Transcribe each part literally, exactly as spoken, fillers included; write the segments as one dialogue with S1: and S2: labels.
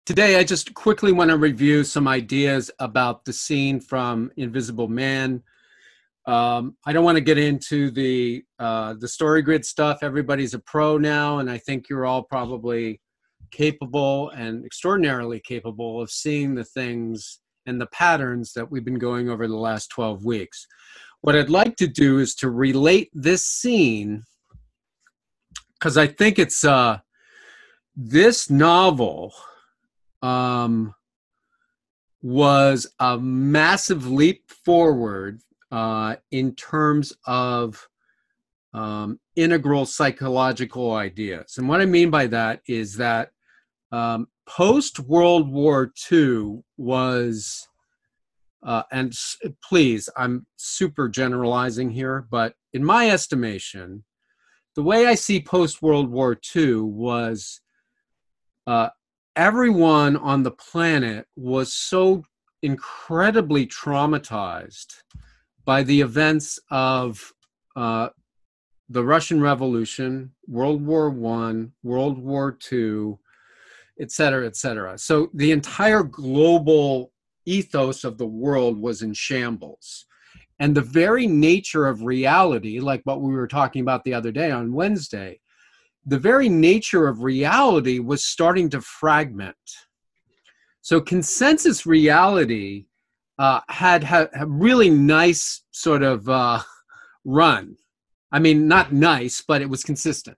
S1: Today, I just quickly want to review some ideas about the scene from Invisible Man. Um, I don't want to get into the uh, the story grid stuff. Everybody's a pro now, and I think you're all probably capable and extraordinarily capable of seeing the things and the patterns that we've been going over the last twelve weeks. What I'd like to do is to relate this scene, because I think it's uh, this novel um, was a massive leap forward uh, in terms of um, integral psychological ideas. And what I mean by that is that um, post-World War Two was, uh, and please, I'm super generalizing here, but in my estimation, the way I see post-World War Two was uh, everyone on the planet was so incredibly traumatized by the events of uh, the Russian Revolution, World War One, World War Two, et cetera, et cetera. So the entire global ethos of the world was in shambles. And the very nature of reality, like what we were talking about the other day on Wednesday, the very nature of reality was starting to fragment. So consensus reality uh, had, had a really nice sort of uh, run. I mean, not nice, but it was consistent.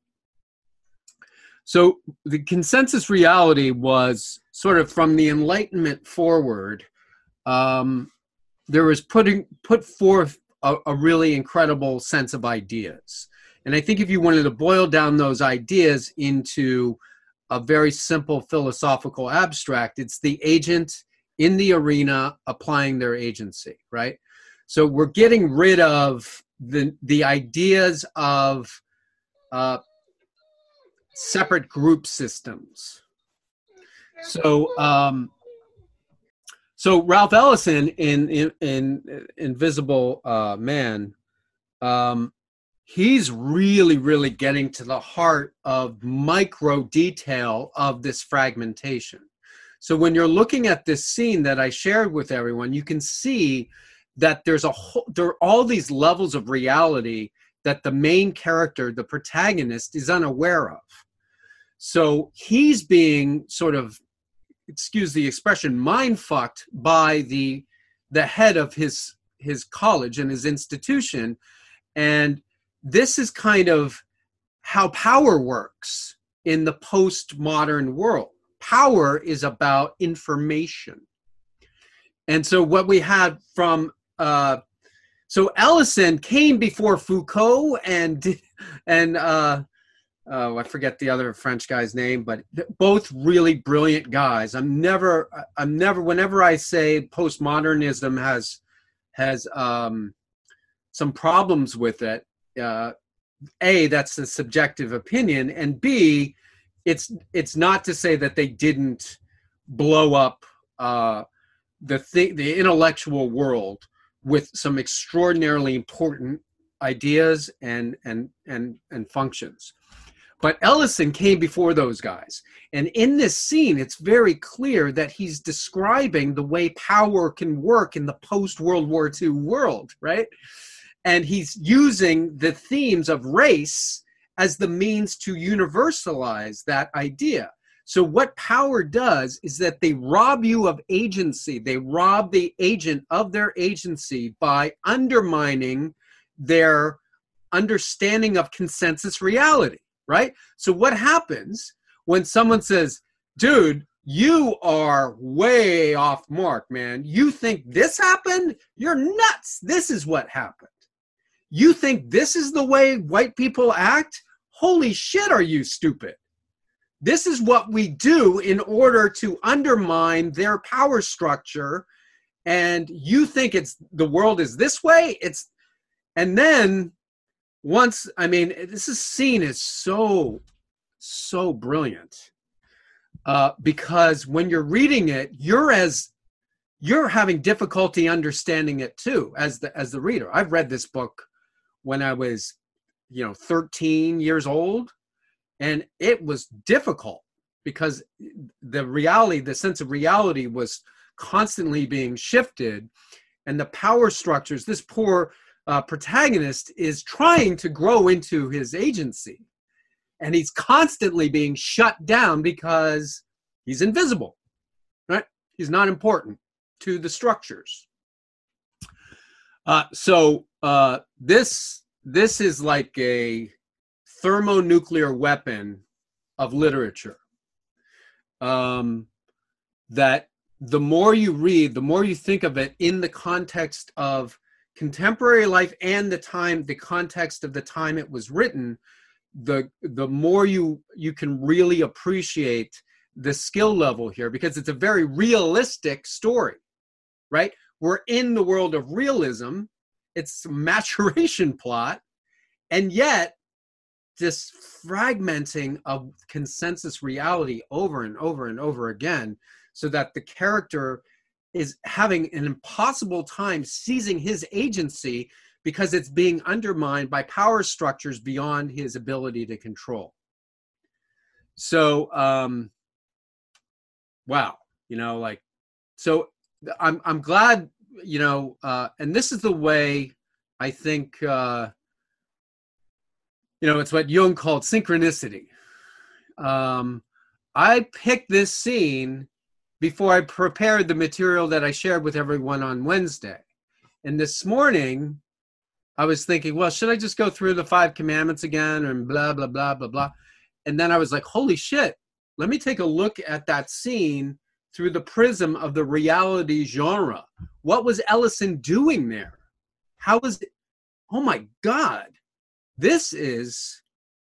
S1: So the consensus reality was sort of from the Enlightenment forward, um, there was putting put forth a, a really incredible sense of ideas. And I think if you wanted to boil down those ideas into a very simple philosophical abstract, it's the agent in the arena applying their agency, right? So we're getting rid of the, the ideas of uh, separate group systems. So, um, so Ralph Ellison in, in, in Invisible uh, Man, um, he's really, really getting to the heart of micro detail of this fragmentation. So when you're looking at this scene that I shared with everyone, you can see that there's a whole, there are all these levels of reality that the main character, the protagonist, is unaware of. So he's being sort of, excuse the expression, mind fucked by the the head of his his college and his institution. And this is kind of how power works in the postmodern world. Power is about information. And so what we had from, uh, so Ellison came before Foucault and, and uh, oh, I forget the other French guy's name, but both really brilliant guys. I'm never, I'm never, whenever I say postmodernism has, has um, some problems with it, uh, A, that's a subjective opinion, and B, it's it's not to say that they didn't blow up uh, the th- the intellectual world with some extraordinarily important ideas and and and and functions. But Ellison came before those guys, and in this scene, it's very clear that he's describing the way power can work in the post-World War Two world, right? And he's using the themes of race as the means to universalize that idea. So what power does is that they rob you of agency. They rob the agent of their agency by undermining their understanding of consensus reality, right? So what happens when someone says, dude, you are way off mark, man. You think this happened? You're nuts. This is what happened. You think this is the way white people act? Holy shit, are you stupid? This is what we do in order to undermine their power structure. And you think it's the world is this way? It's, and then once, I mean, this is, scene is so, so brilliant uh, because when you're reading it, you're as, you're having difficulty understanding it too, as the, as the reader. I've read this book when I was, you know, thirteen years old, and it was difficult. because the reality, the sense of reality was constantly being shifted, and the power structures, this poor uh, protagonist is trying to grow into his agency, and he's constantly being shut down because he's invisible, right? He's not important to the structures. Uh, so uh, this this is like a thermonuclear weapon of literature. Um, that the more you read, the more you think of it in the context of contemporary life and the time, the context of the time it was written, the the more you you can really appreciate the skill level here, because it's a very realistic story, right? We're in the world of realism. It's a maturation plot, and yet this fragmenting of consensus reality over and over and over again, so that the character is having an impossible time seizing his agency because it's being undermined by power structures beyond his ability to control. So, um, wow, you know, like, so I'm, I'm glad, you know, uh, and this is the way I think, uh, you know, it's what Jung called synchronicity. Um, I picked this scene before I prepared the material that I shared with everyone on Wednesday. And this morning, I was thinking, well, should I just go through the five commandments again and blah, blah, blah, blah, blah. And then I was like, holy shit, let me take a look at that scene through the prism of the reality genre. What was Ellison doing there? How was it? Oh my God. This is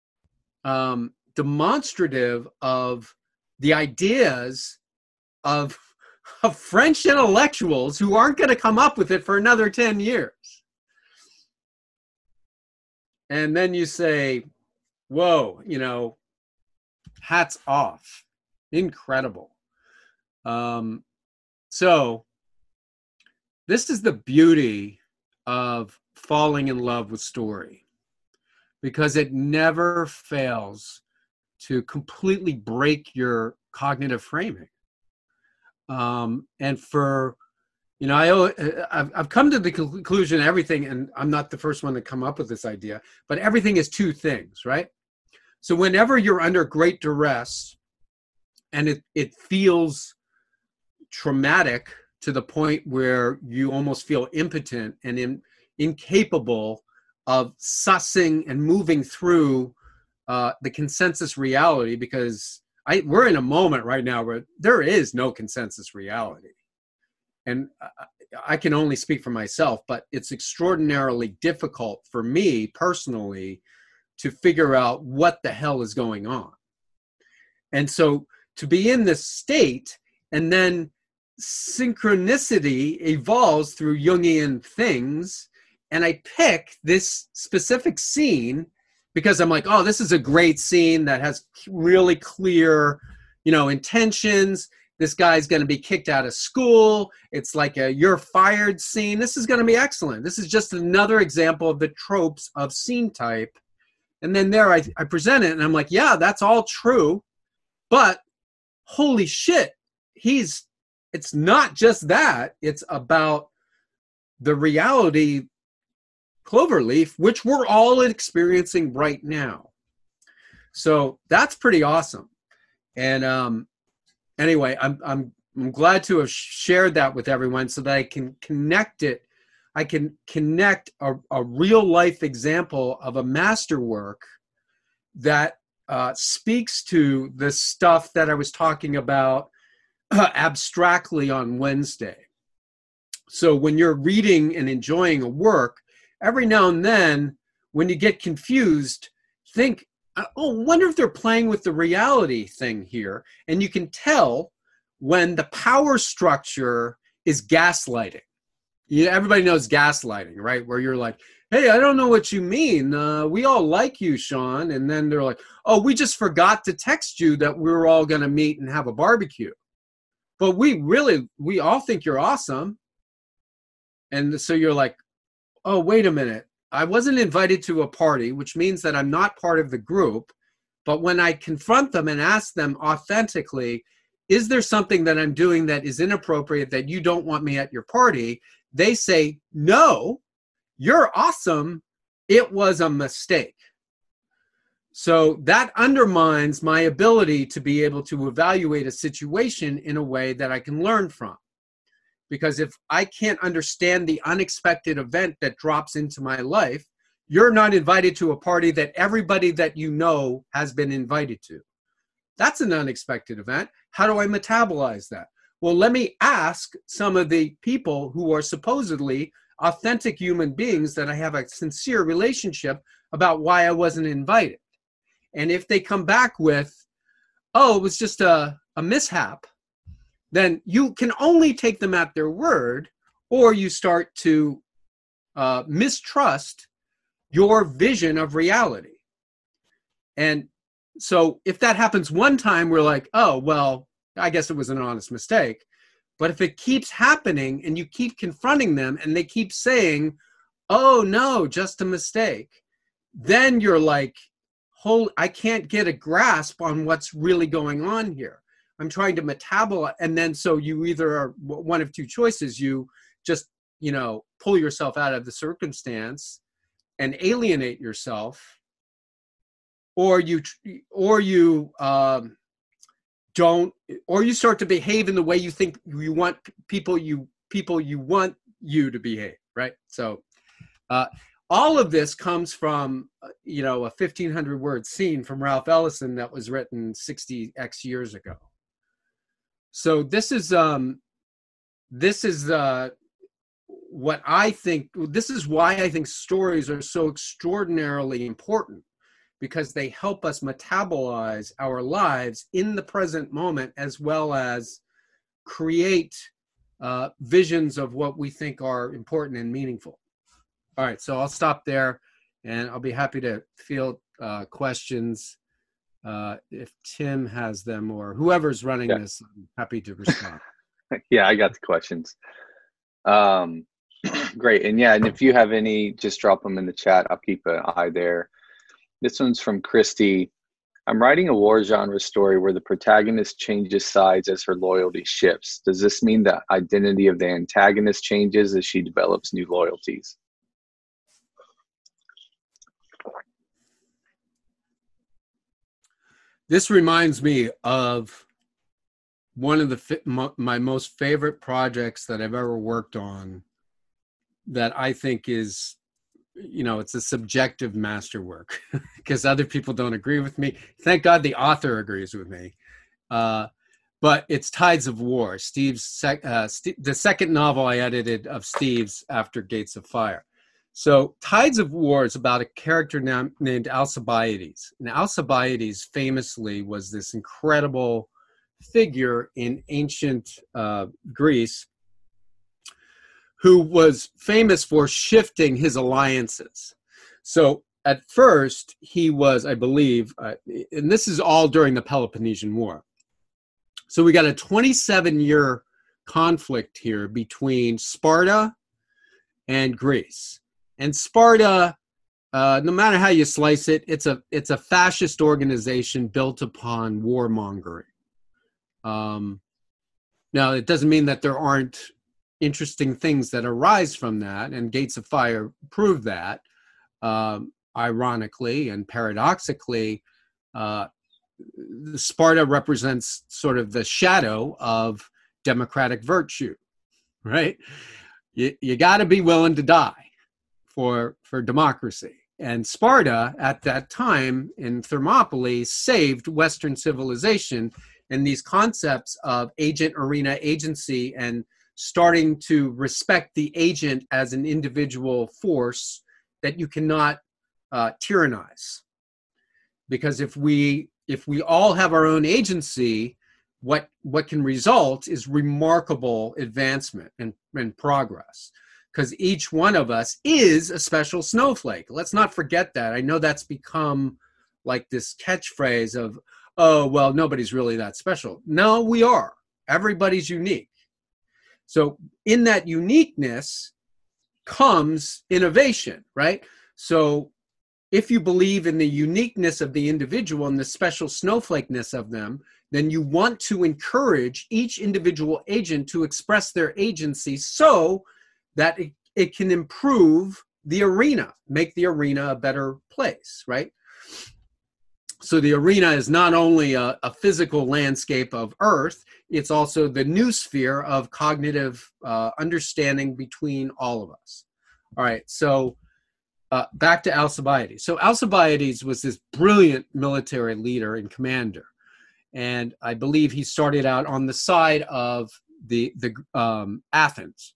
S1: um, demonstrative of the ideas of, of French intellectuals who aren't going to come up with it for another ten years. And then you say, whoa, you know, hats off. Incredible. Um, so this is the beauty of falling in love with story, because it never fails to completely break your cognitive framing. Um, and for, you know, I, I've, I've come to the conclusion everything, and I'm not the first one to come up with this idea, but everything is two things, right? So whenever you're under great duress and it, it feels traumatic to the point where you almost feel impotent and in, incapable of sussing and moving through uh, the consensus reality, because I, we're in a moment right now where there is no consensus reality. And I can only speak for myself, but it's extraordinarily difficult for me personally to figure out what the hell is going on. And so to be in this state, and then synchronicity evolves through Jungian things, and I pick this specific scene because I'm like, oh, this is a great scene that has really clear, you know, intentions. This guy's going to be kicked out of school. It's like a you're fired scene. This is going to be excellent. This is just another example of the tropes of scene type. And then there I, I present it, and I'm like, yeah, that's all true. But holy shit, he's, it's not just that. It's about the reality Cloverleaf, which we're all experiencing right now. So that's pretty awesome. And um, anyway, I'm, I'm, I'm glad to have shared that with everyone so that I can connect it. I can connect a, a real life example of a masterwork that uh, speaks to the stuff that I was talking about uh, abstractly on Wednesday. So when you're reading and enjoying a work, every now and then, when you get confused, think, oh, wonder if they're playing with the reality thing here. And you can tell when the power structure is gaslighting. You, everybody knows gaslighting, right? Where you're like, hey, I don't know what you mean. Uh, we all like you, Sean. And then they're like, oh, we just forgot to text you that we were all going to meet and have a barbecue. But we really, we all think you're awesome. And so you're like, oh, wait a minute. I wasn't invited to a party, which means that I'm not part of the group, But when I confront them and ask them authentically, is there something that I'm doing that is inappropriate that you don't want me at your party? They say, no, you're awesome. It was a mistake. So that undermines my ability to be able to evaluate a situation in a way that I can learn from. Because if I can't understand the unexpected event that drops into my life, you're not invited to a party that everybody that you know has been invited to. That's an unexpected event. How do I metabolize that? Well, let me ask some of the people who are supposedly authentic human beings that I have a sincere relationship about why I wasn't invited. And if they come back with, oh, it was just a, a mishap, then you can only take them at their word, or you start to uh, mistrust your vision of reality. And so if that happens one time, we're like, oh, well, I guess it was an honest mistake. But if it keeps happening and you keep confronting them and they keep saying, oh, no, just a mistake, then you're like, hold, I can't get a grasp on what's really going on here. I'm trying to metabolize. And then so you either are one of two choices. You just, you know, pull yourself out of the circumstance and alienate yourself, or you, or you um, don't, or you start to behave in the way you think you want people you people you want you to behave, right? So uh, all of this comes from, you know, a fifteen hundred word scene from Ralph Ellison that was written sixty X years ago. So this is um, this is uh, what I think. This is why I think stories are so extraordinarily important, because they help us metabolize our lives in the present moment, as well as create uh, visions of what we think are important and meaningful. All right, so I'll stop there, and I'll be happy to field uh, questions uh, if Tim has them, or whoever's running yeah. this. I'm happy to respond.
S2: Yeah, I got the questions. Um, great, and yeah, and if you have any, just drop them in the chat. I'll keep an eye there. This one's from Christy. I'm writing a war genre story where the protagonist changes sides as her loyalty shifts. Does this mean the identity of the antagonist changes as she develops new loyalties?
S1: This reminds me of one of the my most favorite projects that I've ever worked on, that I think is, you know, it's a subjective masterwork because other people don't agree with me. Thank God the author agrees with me. Uh, but it's Tides of War, Steve's sec, uh, St- the second novel I edited of Steve's after Gates of Fire. So Tides of War is about a character na- named Alcibiades. And Alcibiades famously was this incredible figure in ancient uh, Greece who was famous for shifting his alliances. So at first he was, I believe, uh, and this is all during the Peloponnesian War. So we got a twenty-seven year conflict here between Sparta and Greece. And Sparta, uh, no matter how you slice it, it's a it's a fascist organization built upon warmongering. Um, now, it doesn't mean that there aren't interesting things that arise from that, and Gates of Fire prove that. Um, ironically and paradoxically, uh, Sparta represents sort of the shadow of democratic virtue, right? You, you got to be willing to die for, for democracy. And Sparta, at that time in Thermopylae, saved Western civilization, and these concepts of agent, arena, agency, and starting to respect the agent as an individual force that you cannot uh, tyrannize. Because if we if we all have our own agency, what what can result is remarkable advancement and, and progress. Because each one of us is a special snowflake. Let's not forget that. I know that's become like this catchphrase of, oh, well, nobody's really that special. No, we are. Everybody's unique. So in that uniqueness comes innovation, right? So if you believe in the uniqueness of the individual and the special snowflakeness of them, then you want to encourage each individual agent to express their agency so that it, it can improve the arena, make the arena a better place, right? So the arena is not only a, a physical landscape of Earth, it's also the new sphere of cognitive uh, understanding between all of us. All right, so uh, back to Alcibiades. So Alcibiades was this brilliant military leader and commander. And I believe he started out on the side of the, the um, Athens.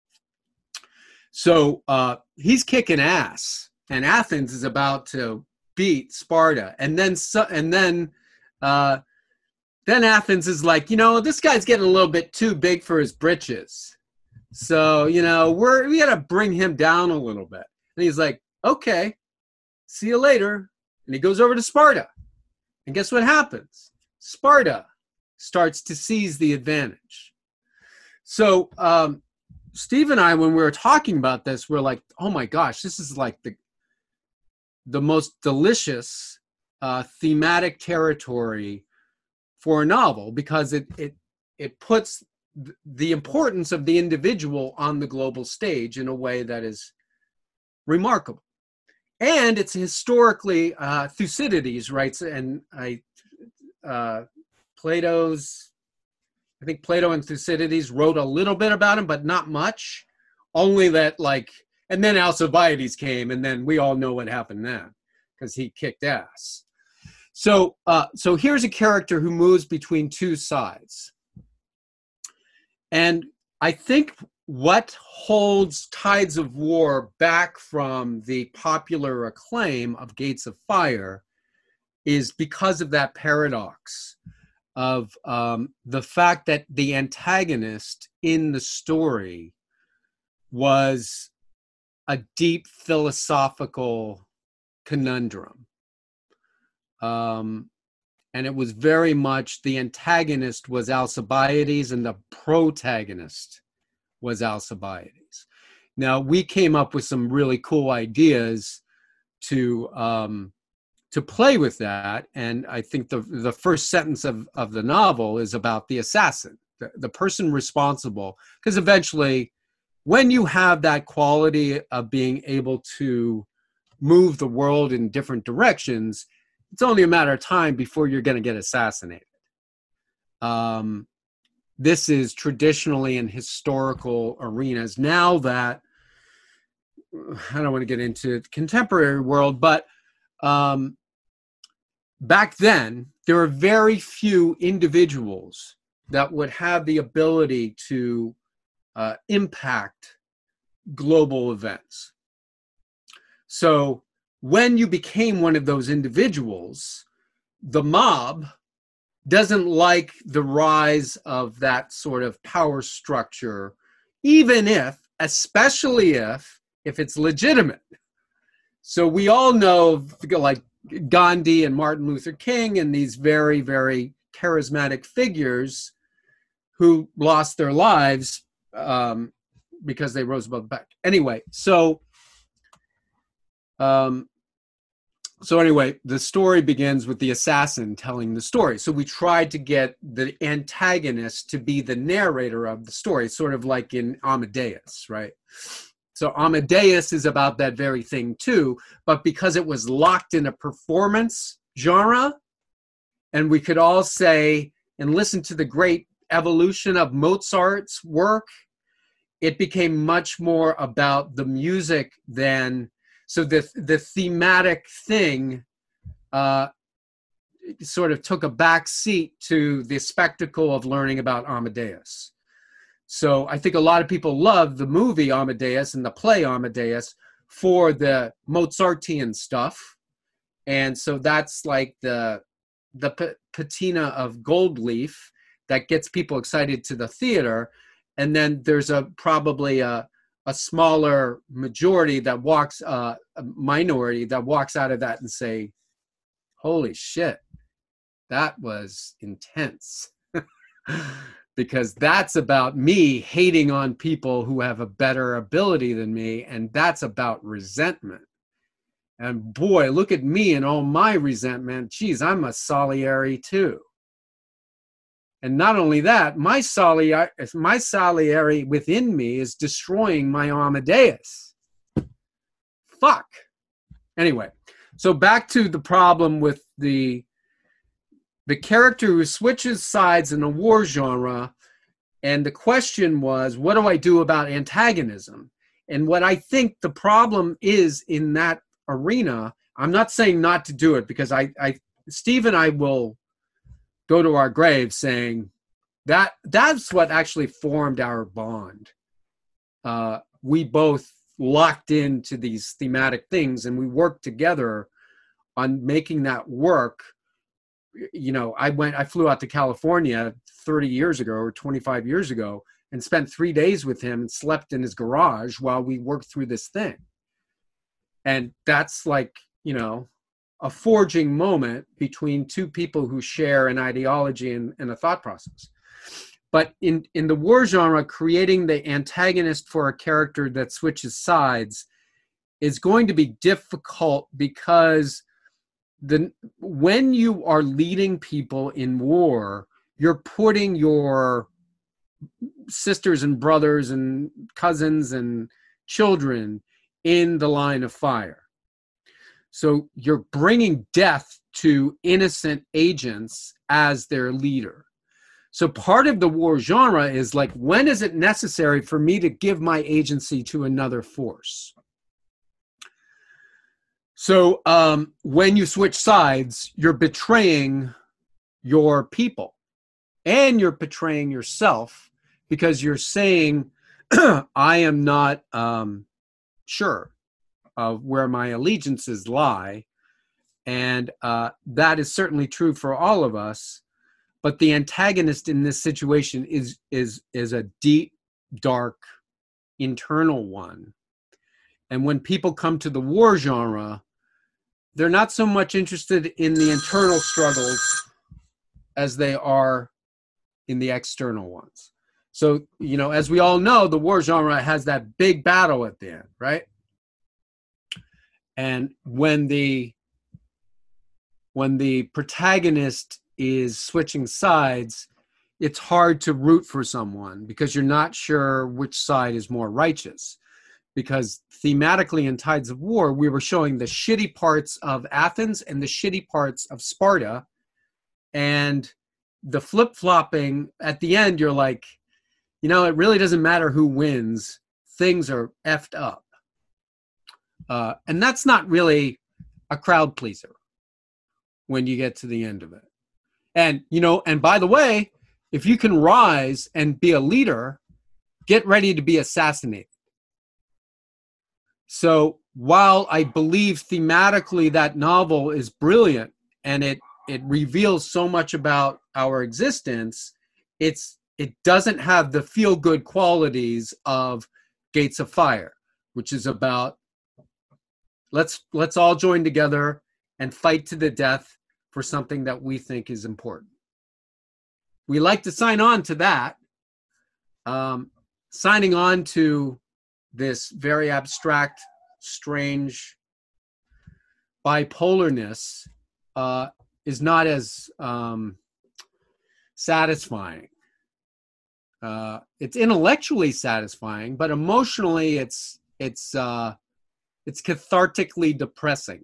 S1: So uh, he's kicking ass, and Athens is about to beat Sparta. And then, and then, uh, then Athens is like, you know, this guy's getting a little bit too big for his britches. So, you know, we're, we got to bring him down a little bit. And he's like, okay, see you later. And he goes over to Sparta. And guess what happens? Sparta starts to seize the advantage. So um, Steve and I, when we were talking about this, we're like, oh my gosh, this is like the, the most delicious uh, thematic territory for a novel, because it, it, it puts th- the importance of the individual on the global stage in a way that is remarkable. And it's historically, uh, Thucydides writes, and I, uh, Plato's, I think Plato and Thucydides wrote a little bit about him, but not much. Only that, like, and then Alcibiades came, and then we all know what happened then, because he kicked ass. So, uh, so here's a character who moves between two sides. And I think what holds Tides of War back from the popular acclaim of Gates of Fire is because of that paradox of um, the fact that the antagonist in the story was a deep philosophical conundrum. Um, and it was very much, the antagonist was Alcibiades and the protagonist was Alcibiades. Now, we came up with some really cool ideas to um, to play with that. And I think the, the first sentence of, of the novel is about the assassin, the, the person responsible. Because eventually, when you have that quality of being able to move the world in different directions, it's only a matter of time before you're going to get assassinated. Um, this is traditionally in historical arenas. Now that, I don't want to get into the contemporary world, but um, back then, there were very few individuals that would have the ability to uh, impact global events. So when you became one of those individuals, the mob doesn't like the rise of that sort of power structure, even if, especially if, if it's legitimate. So we all know, like, Gandhi and Martin Luther King and these very, very charismatic figures who lost their lives um, because they rose above the pack. Anyway, so um, so anyway, the story begins with the assassin telling the story. So we tried to get the antagonist to be the narrator of the story, sort of like in Amadeus, right? So Amadeus is about that very thing too, but because it was locked in a performance genre, and we could all say and listen to the great evolution of Mozart's work, it became much more about the music than, so the, the thematic thing uh, sort of took a back seat to the spectacle of learning about Amadeus. So I think a lot of people love the movie Amadeus and the play Amadeus for the Mozartian stuff. And so that's like the, the p- patina of gold leaf that gets people excited to the theater. And then there's a probably a, a smaller majority that walks, uh, a minority that walks out of that and say, holy shit, that was intense. Because that's about me hating on people who have a better ability than me, and that's about resentment. And boy, look at me and all my resentment. Geez, I'm a Salieri too. And not only that, my Salieri, my Salieri within me is destroying my Amadeus. Fuck. Anyway, so back to the problem with the the character who switches sides in a war genre. And the question was, what do I do about antagonism? And what I think the problem is in that arena, I'm not saying not to do it, because I, I Steve and I will go to our grave saying that that's what actually formed our bond. Uh, we both locked into these thematic things, and we worked together on making that work. You know, I went, I flew out to California thirty years ago or twenty-five years ago and spent three days with him and slept in his garage while we worked through this thing. And that's like, you know, a forging moment between two people who share an ideology and, and a thought process. But in, in the war genre, creating the antagonist for a character that switches sides is going to be difficult, because the when you are leading people in war, you're putting your sisters and brothers and cousins and children in the line of fire. So you're bringing death to innocent agents as their leader. So part of the war genre is like, when is it necessary for me to give my agency to another force? So um, when you switch sides, you're betraying your people and you're betraying yourself, because you're saying, I am not um, sure of where my allegiances lie. And uh, that is certainly true for all of us. But the antagonist in this situation is, is, is a deep, dark, internal one. And when people come to the war genre, they're not so much interested in the internal struggles as they are in the external ones. So, you know, as we all know, the war genre has that big battle at the end, right? And when the when the protagonist is switching sides, it's hard to root for someone, because you're not sure which side is more righteous. Because thematically in Tides of War, we were showing the shitty parts of Athens and the shitty parts of Sparta. And the flip-flopping at the end, you're like, you know, it really doesn't matter who wins. Things are effed up. Uh, and that's not really a crowd pleaser when you get to the end of it. And, you know, and by the way, if you can rise and be a leader, get ready to be assassinated. So while I believe thematically that novel is brilliant and it, it reveals so much about our existence, it's it doesn't have the feel-good qualities of Gates of Fire, which is about let's let's all join together and fight to the death for something that we think is important. We like to sign on to that. Um, signing on to this very abstract, strange bipolarness uh, is not as um, satisfying. Uh, it's intellectually satisfying, but emotionally, it's it's uh, it's cathartically depressing.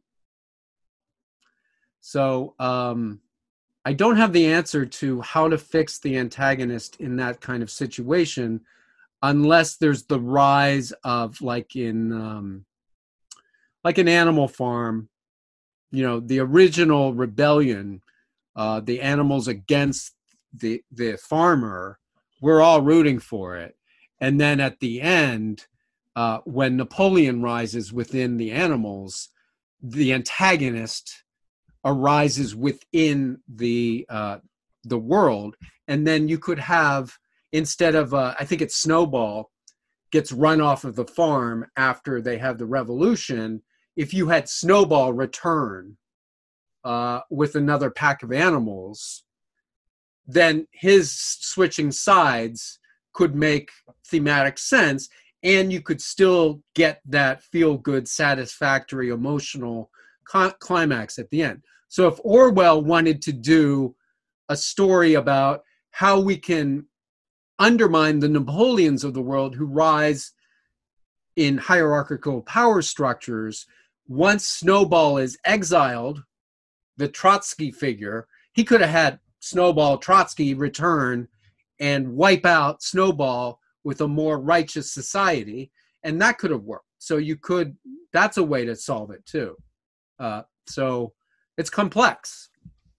S1: So um, I don't have the answer to how to fix the antagonist in that kind of situation, unless there's the rise of, like in um, like an Animal Farm, you know, the original rebellion, uh, the animals against the the farmer. We're all rooting for it. And then at the end, uh, when Napoleon rises within the animals, the antagonist arises within the uh, the world. And then you could have, instead of, uh, I think it's Snowball, gets run off of the farm after they have the revolution. If you had Snowball return uh, with another pack of animals, then his switching sides could make thematic sense. and you could still get that feel-good, satisfactory, emotional climax at the end. So if Orwell wanted to do a story about how we can undermine the Napoleons of the world who rise in hierarchical power structures, once Snowball is exiled, the Trotsky figure, he could have had Snowball Trotsky return and wipe out Snowball with a more righteous society, and that could have worked. So you could, that's a way to solve it too. Uh, so it's complex.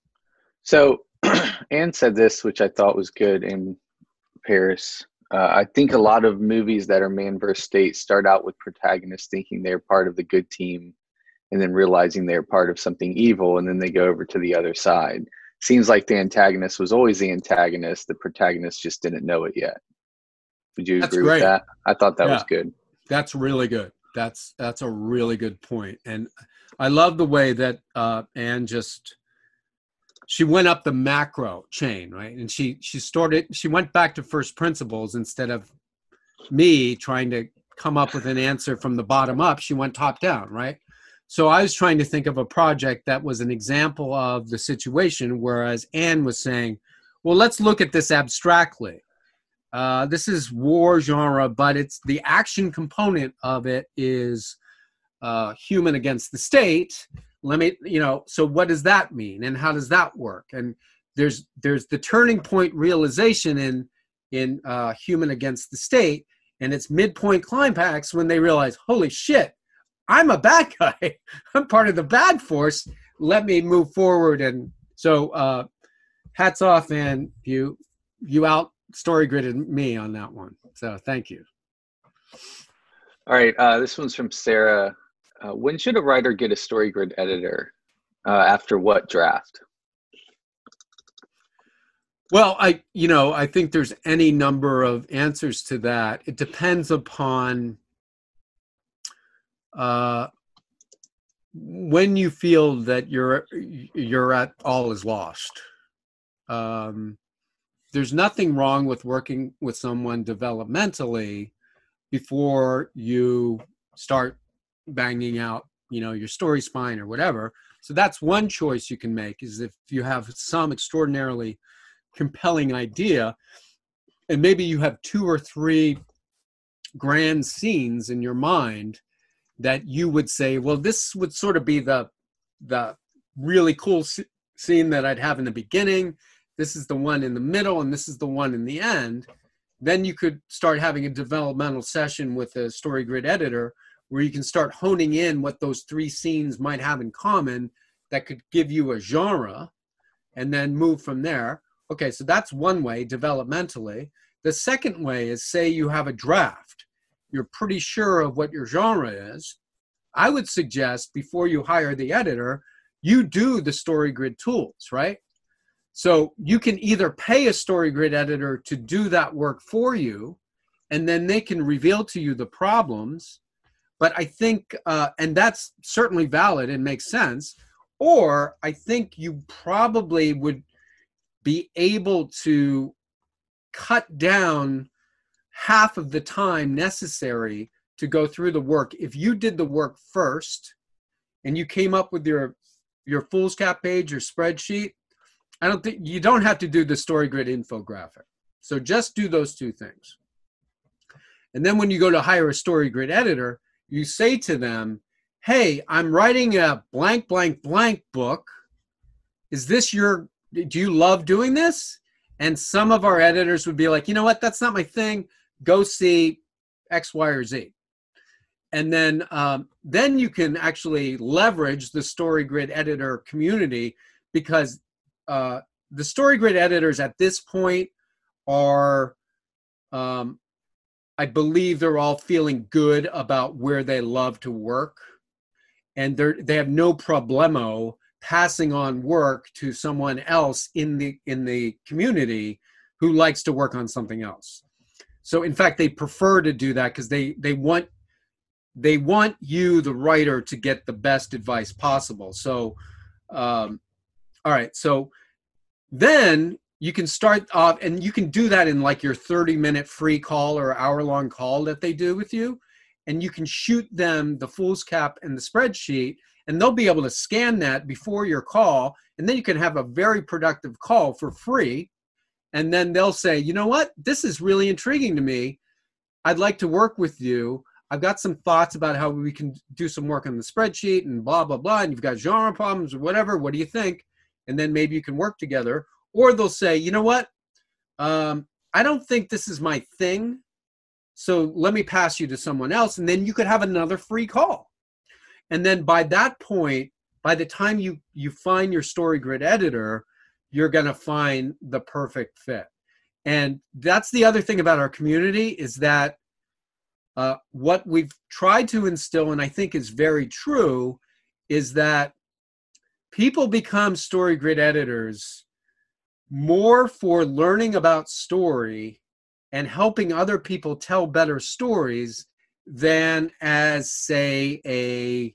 S2: So Anne said this, which I thought was good in Paris. Uh, I think a lot of movies that are man versus state start out with protagonists thinking they're part of the good team and then realizing they're part of something evil, and then they go over to the other side. Seems like the antagonist was always the antagonist. The protagonist just didn't know it yet. Would you
S1: That's
S2: agree
S1: great.
S2: with that? I thought that
S1: Yeah.
S2: was good.
S1: That's really good. That's that's a really good point. And I love the way that uh, Anne just, she went up the macro chain, right? And she she started, she went back to first principles instead of me trying to come up with an answer from the bottom up. She went top down, right? So I was trying to think of a project that was an example of the situation, whereas Anne was saying, well, let's look at this abstractly. Uh, this is war genre, but it's the action component of it is uh, human against the state. Let me, you know, so what does that mean? And how does that work? And there's there's the turning point realization in, in uh, human against the state, and it's midpoint climax when they realize, holy shit, I'm a bad guy. I'm part of the bad force. Let me move forward. And so uh, hats off, and you you out story gridded me on that one. So thank you.
S2: All right. Uh, this one's from Sarah. Uh, when should a writer get a story grid editor? Uh, after what draft?
S1: Well, I you know I think there's any number of answers to that. It depends upon Uh, when you feel that you're you're at all is lost. Um, there's nothing wrong with working with someone developmentally before you start banging out, you know, your story spine or whatever. So that's one choice you can make, is if you have some extraordinarily compelling idea, and maybe you have two or three grand scenes in your mind that you would say, well, this would sort of be the the really cool c- scene that I'd have in the beginning. This is the one in the middle, and this is the one in the end. Then you could start having a developmental session with a story grid editor where you can start honing in what those three scenes might have in common that could give you a genre, and then move from there. Okay, so that's one way developmentally. The second way is, say you have a draft. You're pretty sure of what your genre is. I would suggest, before you hire the editor, you do the story grid tools, right? So you can either pay a story grid editor to do that work for you, and then they can reveal to you the problems. But I think, uh, and that's certainly valid and makes sense, or I think you probably would be able to cut down half of the time necessary to go through the work if you did the work first and you came up with your your foolscap page or spreadsheet. I don't think you don't have to do the story grid infographic. So just do those two things. And then when you go to hire a story grid editor, you say to them, hey, I'm writing a blank, blank, blank book. Is this your, do you love doing this? And some of our editors would be like, you know what, that's not my thing. Go see X, Y, or Z. And then, um, then you can actually leverage the story grid editor community, because uh, the story grid editors at this point are, um, I believe they're all feeling good about where they love to work. And they're, they have no problemo passing on work to someone else in the, in the community who likes to work on something else. So in fact, they prefer to do that because they, they want, they want you, the writer, to get the best advice possible. So, um, all right. So then you can start off, and you can do that in like your thirty minute free call or hour long call that they do with you. And you can shoot them the foolscap and the spreadsheet, and they'll be able to scan that before your call. And then you can have a very productive call for free. And then they'll say, you know what, this is really intriguing to me. I'd like to work with you. I've got some thoughts about how we can do some work on the spreadsheet and blah, blah, blah. And you've got genre problems or whatever. What do you think? And then maybe you can work together. Or they'll say, you know what, um, I don't think this is my thing. So let me pass you to someone else. And then you could have another free call. And then by that point, by the time you, you find your StoryGrid editor, you're going to find the perfect fit. And that's the other thing about our community is that uh, what we've tried to instill, and I think is very true, is that people become StoryGrid editors more for learning about story and helping other people tell better stories than as, say, a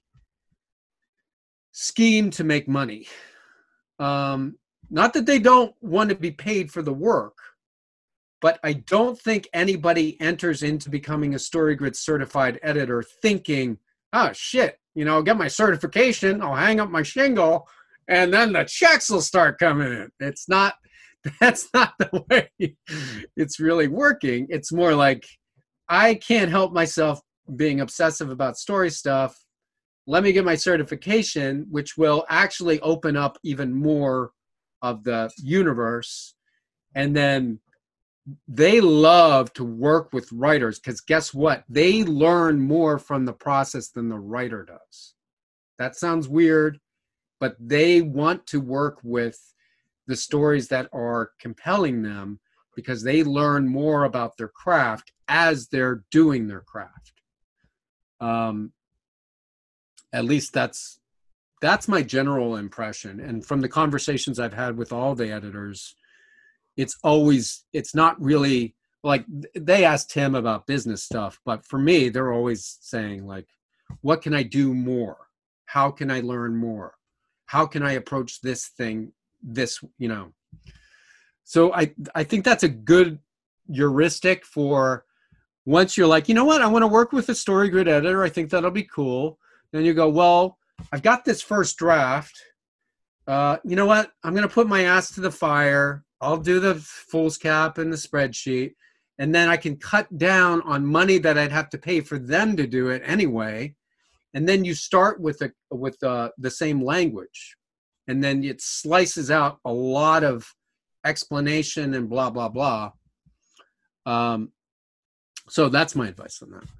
S1: scheme to make money. Um, not that they don't want to be paid for the work, but I don't think anybody enters into becoming a StoryGrid certified editor thinking, oh, shit, you know, I'll get my certification, I'll hang up my shingle, and then the checks will start coming in. It's not, that's not the way it's really working. It's more like, I can't help myself being obsessive about story stuff. Let me get my certification, which will actually open up even more of the universe. And then they love to work with writers because guess what? They learn more from the process than the writer does. That sounds weird, but they want to work with the stories that are compelling them because they learn more about their craft as they're doing their craft. Um, at least that's that's my general impression. And from the conversations I've had with all the editors, it's always, it's not really like they ask Tim about business stuff, but for me, they're always saying like, what can I do more? How can I learn more? How can I approach this thing? This, you know, so I, I think that's a good heuristic for once you're like, you know what, I want to work with a StoryGrid editor. I think that'll be cool. Then you go, well, I've got this first draft. Uh, you know what? I'm going to put my ass to the fire. I'll do the foolscap and the spreadsheet. And then I can cut down on money that I'd have to pay for them to do it anyway. And then you start with the, with the, the same language. And then it slices out a lot of explanation and blah, blah, blah. Um, so that's my advice on that.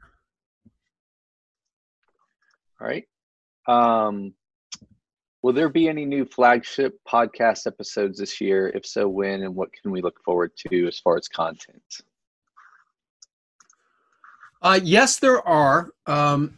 S2: All right. Um, will there be any new flagship podcast episodes this year? If so, when, and what can we look forward to as far as content?
S1: Uh, yes, there are. Um,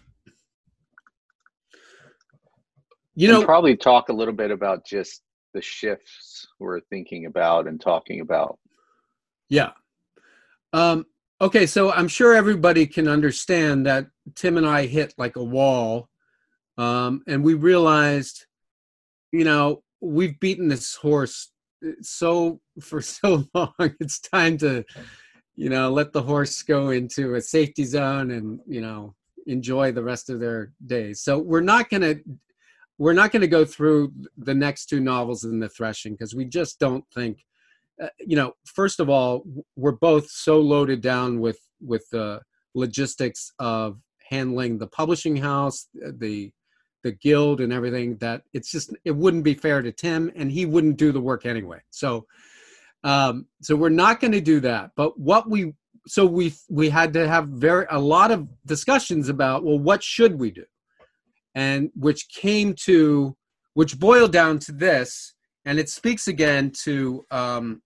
S1: you know,
S2: and probably talk a little bit about just the shifts we're thinking about and talking about.
S1: Yeah. Um, okay, so I'm sure everybody can understand that Tim and I hit like a wall, um, and we realized, you know, we've beaten this horse so for so long. It's time to, you know, let the horse go into a safety zone and, you know, enjoy the rest of their days. So we're not going to we're not going to go through the next two novels in the Threshing because we just don't think, uh, you know, first of all, we're both so loaded down with with the logistics of handling the publishing house, the the guild and everything, that it's just, it wouldn't be fair to Tim, and he wouldn't do the work anyway. So, um, so we're not going to do that. But what we, so we we had to have very a lot of discussions about, well, what should we do? And which came to, which boiled down to this, and it speaks again to um,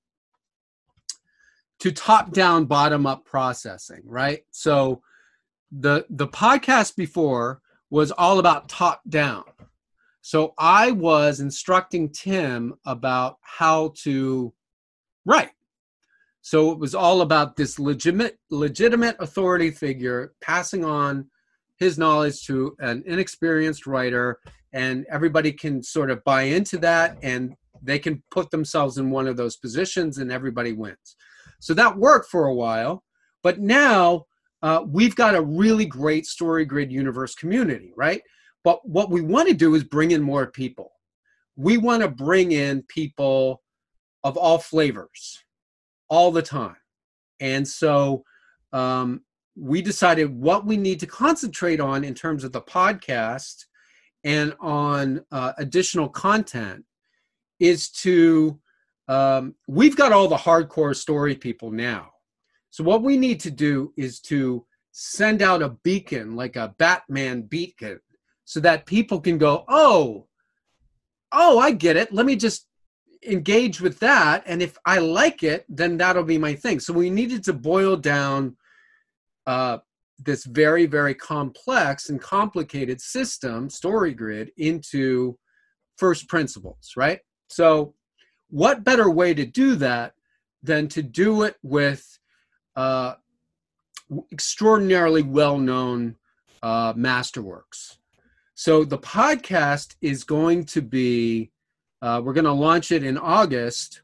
S1: to top-down, bottom-up processing, right? So the the podcast before was all about top-down. So I was instructing Tim about how to write. So it was all about this legitimate legitimate authority figure passing on his knowledge to an inexperienced writer, and everybody can sort of buy into that, and they can put themselves in one of those positions and everybody wins. So that worked for a while, but now uh, we've got a really great StoryGrid universe community, right? But what we want to do is bring in more people. We want to bring in people of all flavors all the time. And so um, we decided what we need to concentrate on in terms of the podcast and on uh, additional content is to, um, we've got all the hardcore story people now. So what we need to do is to send out a beacon, like a Batman beacon, so that people can go, oh, oh, I get it. Let me just engage with that. And if I like it, then that'll be my thing. So we needed to boil down uh, this very, very complex and complicated system, StoryGrid, into first principles, right? So what better way to do that than to do it with uh, extraordinarily well-known uh, masterworks. So the podcast is going to be, uh, we're going to launch it in August.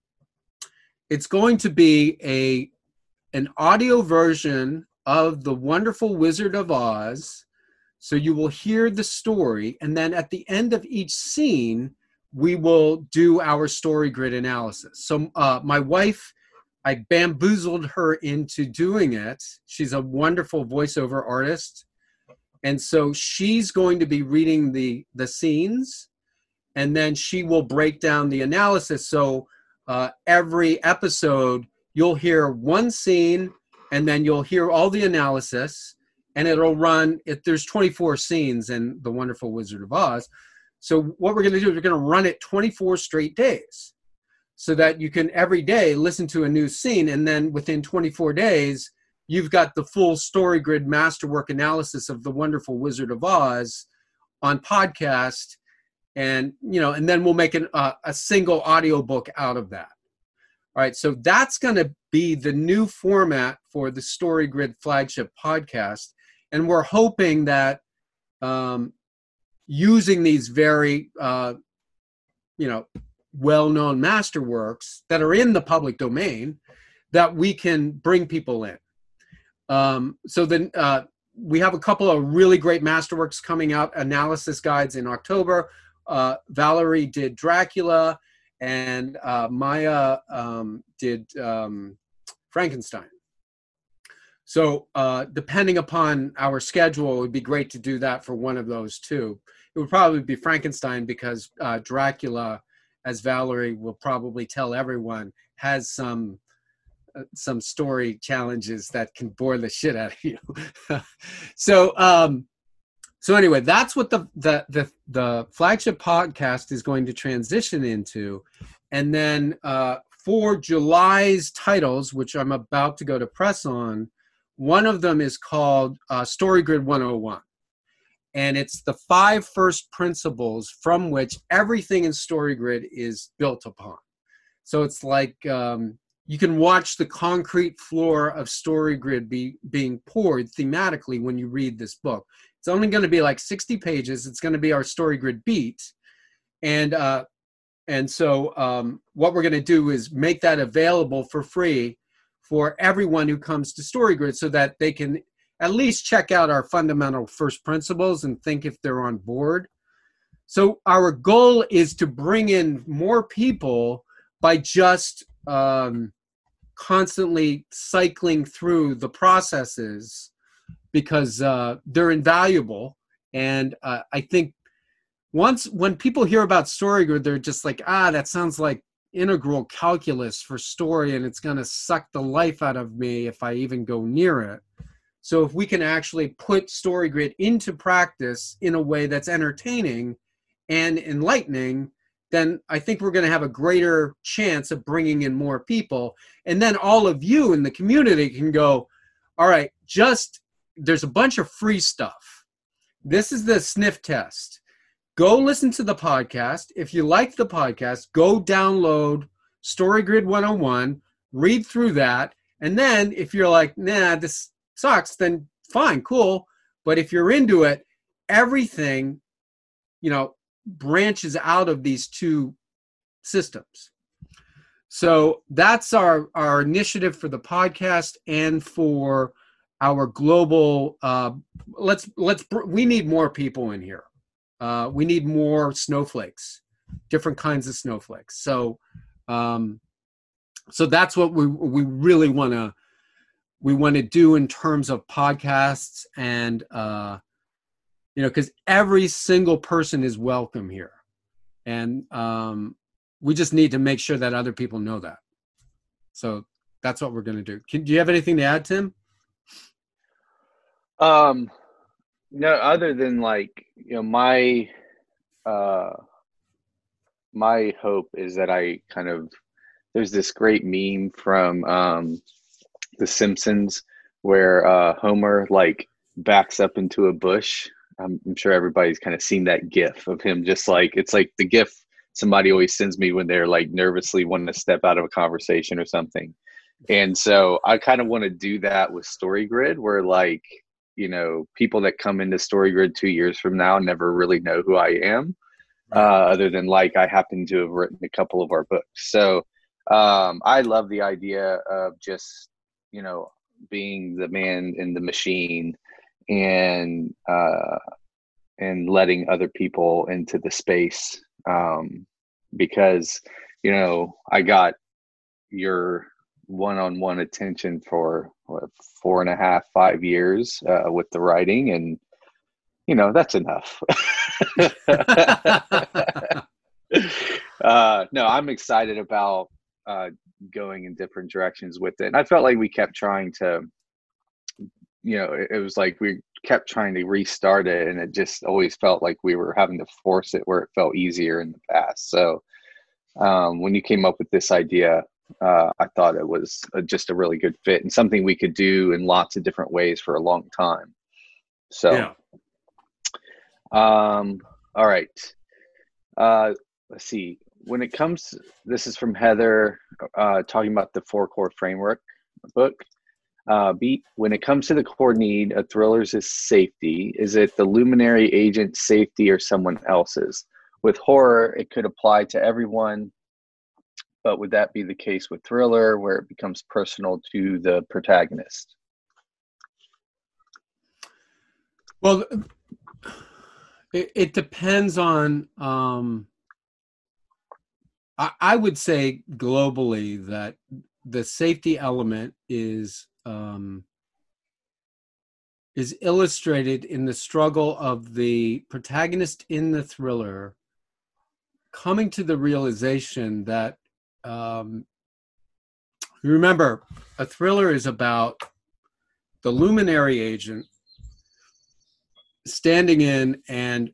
S1: It's going to be a an audio version of The Wonderful Wizard of Oz. So you will hear the story, and then at the end of each scene, we will do our StoryGrid analysis. So uh, my wife, I bamboozled her into doing it. She's a wonderful voiceover artist. And so she's going to be reading the, the scenes, and then she will break down the analysis. So uh, every episode, you'll hear one scene, and then you'll hear all the analysis, and it'll run, if there's twenty-four scenes in The Wonderful Wizard of Oz. So what we're going to do is we're going to run it twenty-four straight days so that you can every day listen to a new scene, and then within twenty-four days, you've got the full StoryGrid masterwork analysis of The Wonderful Wizard of Oz on podcast. And, you know, and then we'll make an, uh, a single audiobook out of that. All right. So that's going to be the new format for the StoryGrid flagship podcast. And we're hoping that um, using these very, uh, you know, well-known masterworks that are in the public domain, that we can bring people in. Um, so then uh, we have a couple of really great masterworks coming out, analysis guides in October. Uh, Valerie did Dracula, and uh, Maya um, did um, Frankenstein. So uh, depending upon our schedule, it would be great to do that for one of those two. It would probably be Frankenstein because uh, Dracula, as Valerie will probably tell everyone, has some some story challenges that can bore the shit out of you. so, um, so anyway, that's what the, the, the, the flagship podcast is going to transition into. And then uh, for July's titles, which I'm about to go to press on, one of them is called uh, StoryGrid one oh one. And it's the five first principles from which everything in StoryGrid is built upon. So it's like, um, you can watch the concrete floor of StoryGrid be, being poured thematically when you read this book. It's only going to be like sixty pages. It's going to be our StoryGrid beat. And, uh, and so um, what we're going to do is make that available for free for everyone who comes to StoryGrid so that they can at least check out our fundamental first principles and think if they're on board. So our goal is to bring in more people by just um, constantly cycling through the processes, because uh, they're invaluable. And uh, I think once, when people hear about StoryGrid, they're just like, ah, that sounds like integral calculus for story, and it's going to suck the life out of me if I even go near it. So if we can actually put StoryGrid into practice in a way that's entertaining and enlightening, then I think we're going to have a greater chance of bringing in more people. And then all of you in the community can go, all right, just, there's a bunch of free stuff. This is the sniff test. Go listen to the podcast. If you like the podcast, go download StoryGrid one oh one, read through that. And then if you're like, nah, this sucks, then fine, cool. But if you're into it, everything, you know, branches out of these two systems. So that's our, our initiative for the podcast and for our global, uh, let's, let's, we need more people in here. Uh, we need more snowflakes, different kinds of snowflakes. So, um, so that's what we, we really want to, we want to do in terms of podcasts and, uh, you know, because every single person is welcome here. And um, we just need to make sure that other people know that. So that's what we're going to do. Can, do you have anything to add, Tim?
S2: Um, no, other than like, you know, my, uh, my hope is that I kind of, there's this great meme from um, The Simpsons where uh, Homer like backs up into a bush. I'm, I'm sure everybody's kind of seen that GIF of him just like, it's like the GIF somebody always sends me when they're like nervously wanting to step out of a conversation or something. And so I kind of want to do that with StoryGrid, where like, you know, people that come into StoryGrid two years from now never really know who I am, uh, other than like I happen to have written a couple of our books. So um, I love the idea of just, you know, being the man in the machine and uh, and letting other people into the space, um, because, you know, I got your one-on-one attention for what, four and a half, five years uh, with the writing, and you know that's enough. uh, no, I'm excited about uh, going in different directions with it. And I felt like we kept trying to, you know, it, it was like we kept trying to restart it, and it just always felt like we were having to force it where it felt easier in the past. So um, when you came up with this idea, uh, I thought it was a, just a really good fit and something we could do in lots of different ways for a long time. So,
S1: yeah.
S2: um, all right. Uh, let's see. When it comes, this is from Heather, uh, talking about the four core framework book. Uh, beat, when it comes to the core need of thrillers is safety, is it the luminary agent's safety or someone else's? With horror, it could apply to everyone, but would that be the case with thriller, where it becomes personal to the protagonist?
S1: Well, it, it depends on, um, I, I would say globally that the safety element is um, is illustrated in the struggle of the protagonist in the thriller coming to the realization that, um, remember, a thriller is about the luminary agent standing in and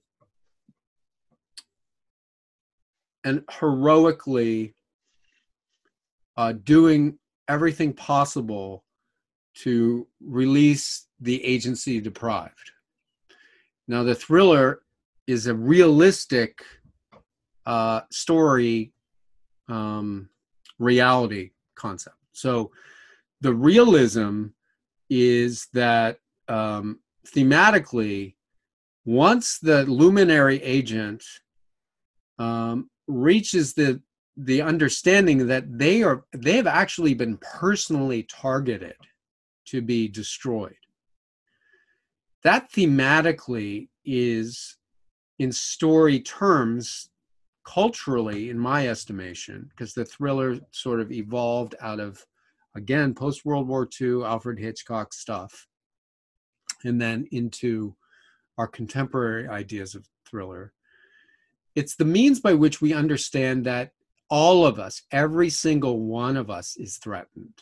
S1: and heroically uh, doing everything possible to release the agency deprived. Now, the thriller is a realistic uh, story um, reality concept. So the realism is that um, thematically, once the luminary agent um, reaches the the understanding that they are they have actually been personally targeted to be destroyed, that thematically is, in story terms, culturally, in my estimation, because the thriller sort of evolved out of, again, post-World War Two Alfred Hitchcock stuff, and then into our contemporary ideas of thriller. It's the means by which we understand that all of us, every single one of us, is threatened.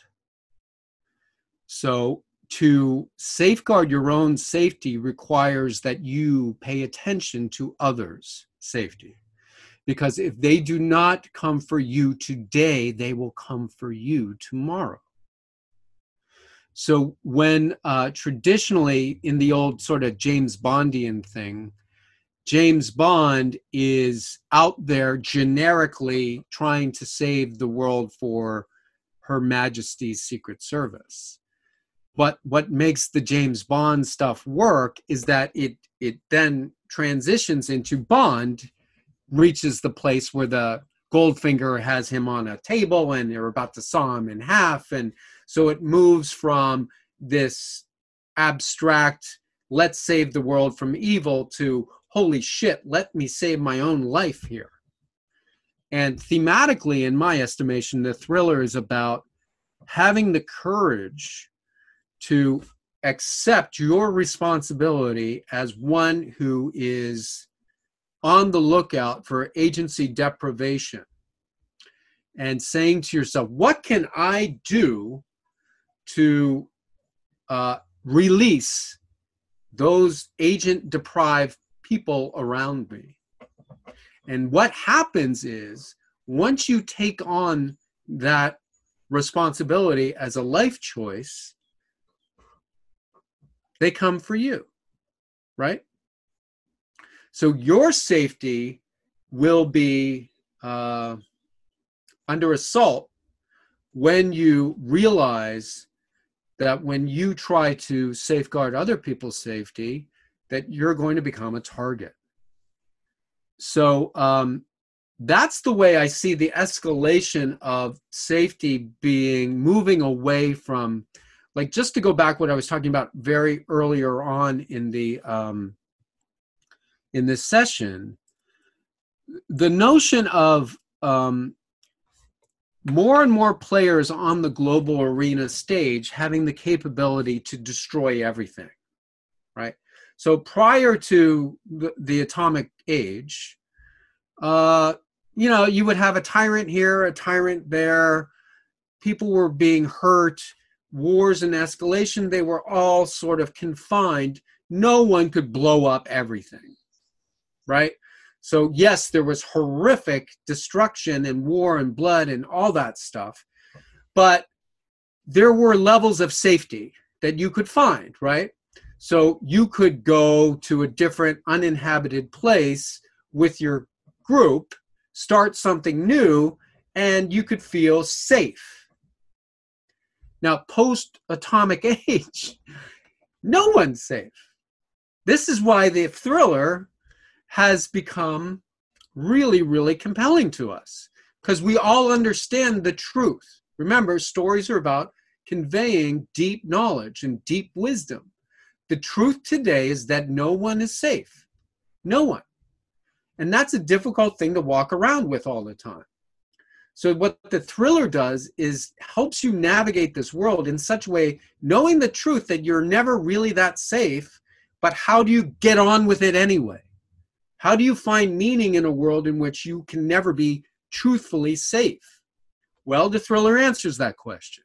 S1: So to safeguard your own safety requires that you pay attention to others' safety. Because if they do not come for you today, they will come for you tomorrow. So when uh, traditionally in the old sort of James Bondian thing, James Bond is out there generically trying to save the world for Her Majesty's Secret Service. But what makes the James Bond stuff work is that it it then transitions into Bond reaches the place where the Goldfinger has him on a table and they're about to saw him in half. And so it moves from this abstract, let's save the world from evil, to holy shit, let me save my own life here. And thematically, in my estimation, the thriller is about having the courage to accept your responsibility as one who is on the lookout for agency deprivation, and saying to yourself, what can I do to uh, release those agent deprived people around me? And what happens is, once you take on that responsibility as a life choice, they come for you, right? So your safety will be uh, under assault when you realize that when you try to safeguard other people's safety, that you're going to become a target. So um, that's the way I see the escalation of safety being, moving away from, like, just to go back what I was talking about very earlier on in the um, in this session, the notion of um, more and more players on the global arena stage having the capability to destroy everything, right? So prior to the, the atomic age, uh, you know, you would have a tyrant here, a tyrant there. People were being hurt, wars and escalation, they were all sort of confined. No one could blow up everything, right? So yes, there was horrific destruction and war and blood and all that stuff, but there were levels of safety that you could find, right? So you could go to a different uninhabited place with your group, start something new, and you could feel safe. Now, post-atomic age, no one's safe. This is why the thriller has become really, really compelling to us, because we all understand the truth. Remember, stories are about conveying deep knowledge and deep wisdom. The truth today is that no one is safe. No one. And that's a difficult thing to walk around with all the time. So what the thriller does is helps you navigate this world in such a way, knowing the truth that you're never really that safe, but how do you get on with it anyway? How do you find meaning in a world in which you can never be truthfully safe? Well, the thriller answers that question.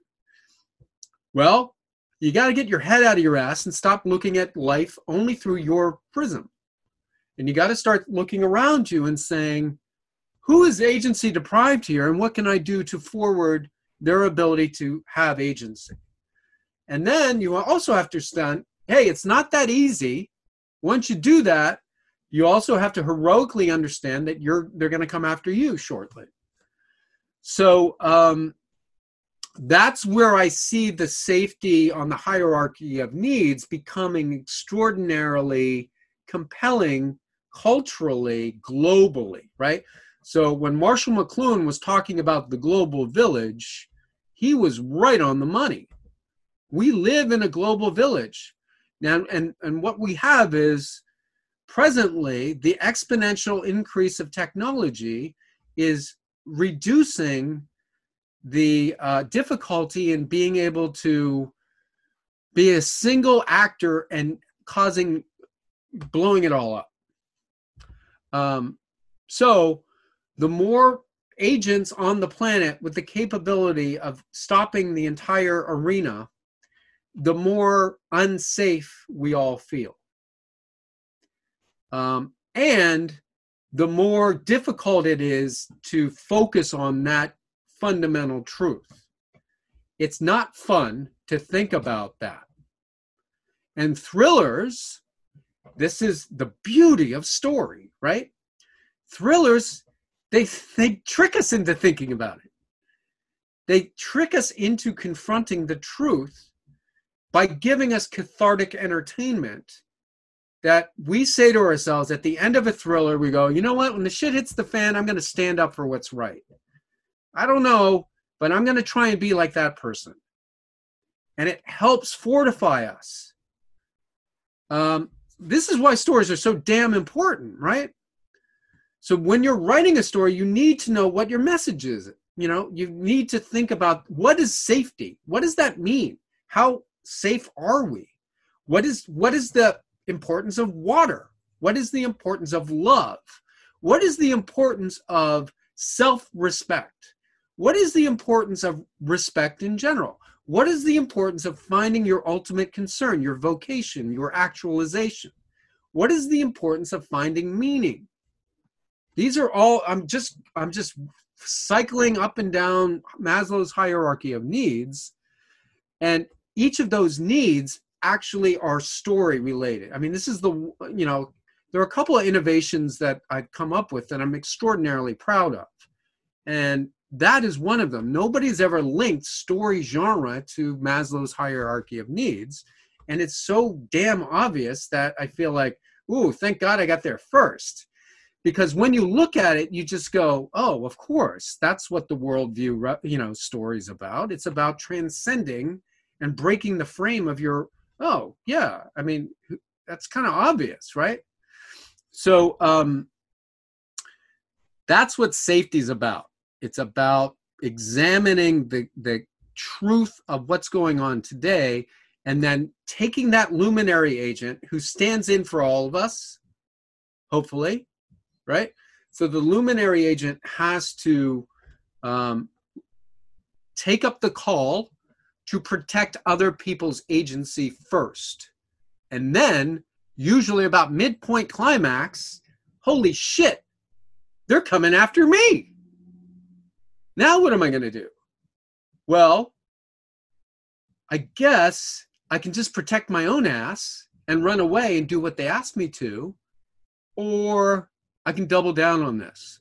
S1: Well, you got to get your head out of your ass and stop looking at life only through your prism. And you got to start looking around you and saying, who is agency deprived here, and what can I do to forward their ability to have agency? And then you also have to understand, hey, it's not that easy. Once you do that, you also have to heroically understand that you're they're going to come after you shortly. So um, that's where I see the safety on the hierarchy of needs becoming extraordinarily compelling culturally, globally, right? So when Marshall McLuhan was talking about the global village, he was right on the money. We live in a global village. Now, and, and what we have is presently the exponential increase of technology is reducing the uh, difficulty in being able to be a single actor and causing, blowing it all up. Um, so the more agents on the planet with the capability of stopping the entire arena, the more unsafe we all feel. Um, and the more difficult it is to focus on that fundamental truth. It's not fun to think about that. And thrillers, this is the beauty of story, right? Thrillers, they, they trick us into thinking about it. They trick us into confronting the truth by giving us cathartic entertainment that we say to ourselves at the end of a thriller, we go, you know what, when the shit hits the fan, I'm going to stand up for what's right. I don't know, but I'm going to try and be like that person. And it helps fortify us. Um, this is why stories are so damn important, right? So when you're writing a story, you need to know what your message is. You know, you need to think about, what is safety? What does that mean? How safe are we? What is, what is the importance of water? What is the importance of love? What is the importance of self-respect? What is the importance of respect in general? What is the importance of finding your ultimate concern, your vocation, your actualization? What is the importance of finding meaning? These are all, I'm just, I'm just cycling up and down Maslow's hierarchy of needs. And each of those needs actually are story related. I mean, this is the, you know, there are a couple of innovations that I've come up with that I'm extraordinarily proud of. And that is one of them. Nobody's ever linked story genre to Maslow's hierarchy of needs. And it's so damn obvious that I feel like, ooh, thank God I got there first. Because when you look at it, you just go, oh, of course, that's what the worldview, you know, story's about. It's about transcending and breaking the frame of your, oh, yeah, I mean, that's kind of obvious, right? So um, that's what safety's about. It's about examining the, the truth of what's going on today and then taking that luminary agent who stands in for all of us, hopefully, right? So the luminary agent has to um, take up the call to protect other people's agency first. And then, usually about midpoint climax, holy shit, they're coming after me. Now what am I going to do? Well, I guess I can just protect my own ass and run away and do what they asked me to, or I can double down on this.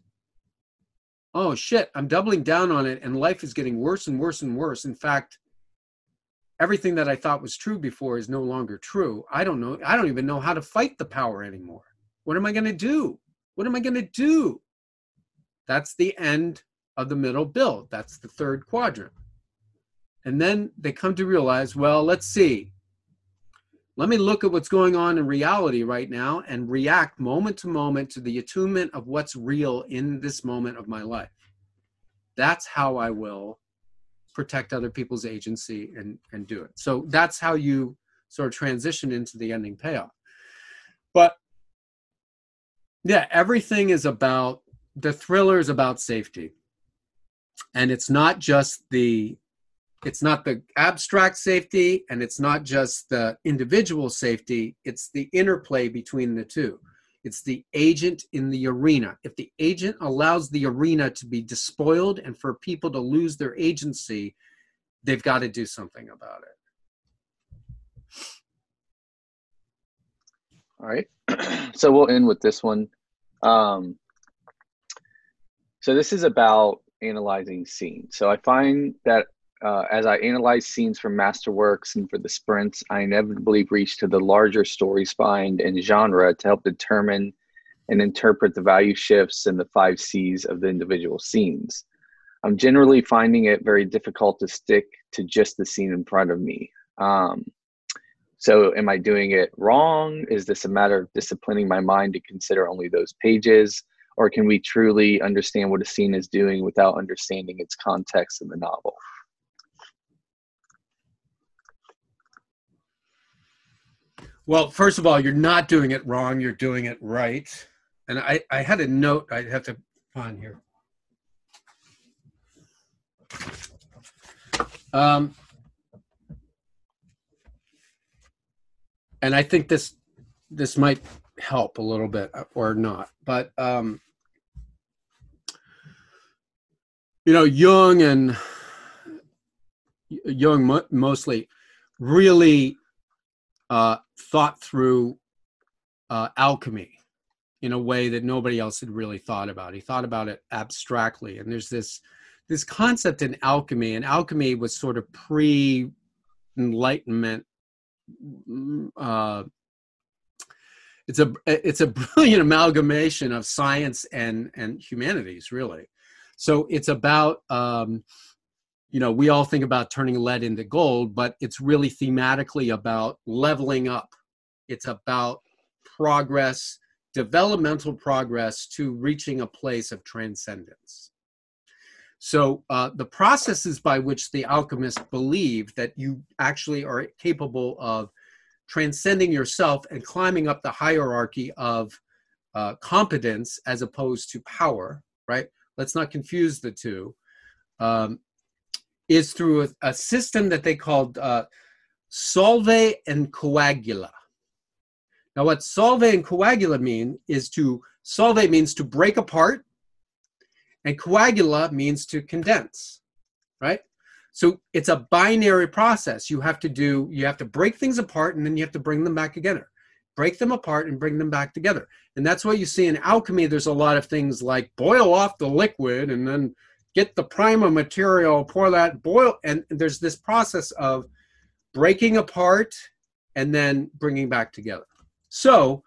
S1: Oh shit, I'm doubling down on it and life is getting worse and worse and worse. In fact, everything that I thought was true before is no longer true. I don't know. I don't even know how to fight the power anymore. What am I going to do? What am I going to do? That's the end of the middle build. That's the third quadrant. And then they come to realize, well, let's see. Let me look at what's going on in reality right now and react moment to moment to the attunement of what's real in this moment of my life. That's how I will protect other people's agency and, and do it. So that's how you sort of transition into the ending payoff. But yeah, everything is about, the thriller is about safety. And it's not just the, it's not the abstract safety and it's not just the individual safety, it's the interplay between the two. It's the agent in the arena. If the agent allows the arena to be despoiled and for people to lose their agency, they've got to do something about it.
S2: All right. So we'll end with this one. Um, so this is about analyzing scenes. So I find that uh, as I analyze scenes from masterworks and for the sprints, I inevitably reach to the larger story spine and genre to help determine and interpret the value shifts and the five C's of the individual scenes. I'm generally finding it very difficult to stick to just the scene in front of me. Um, so am I doing it wrong? Is this a matter of disciplining my mind to consider only those pages? Or can we truly understand what a scene is doing without understanding its context in the novel?
S1: Well, first of all, you're not doing it wrong. You're doing it right. And I, I had a note I have to find here. Um, and I think this this might help a little bit or not. But, um, you know, Jung and Jung mo- mostly really uh, thought through uh, alchemy in a way that nobody else had really thought about. He thought about it abstractly. And there's this this concept in alchemy, and alchemy was sort of pre-Enlightenment. Uh, it's a it's a brilliant amalgamation of science and and humanities, really. So it's about um, you know, we all think about turning lead into gold, but it's really thematically about leveling up. It's about progress, developmental progress to reaching a place of transcendence. So uh, the processes by which the alchemists believe that you actually are capable of transcending yourself and climbing up the hierarchy of uh, competence as opposed to power, right? Let's not confuse the two, um, is through a, a system that they called uh, solve and coagula. Now, what solve and coagula mean is to, solve means to break apart, and coagula means to condense, right? So it's a binary process. You have to do, you have to break things apart and then you have to bring them back together. Break them apart and bring them back together. And that's what you see in alchemy. There's a lot of things like boil off the liquid and then get the primer material, pour that, boil. And there's this process of breaking apart and then bringing back together. So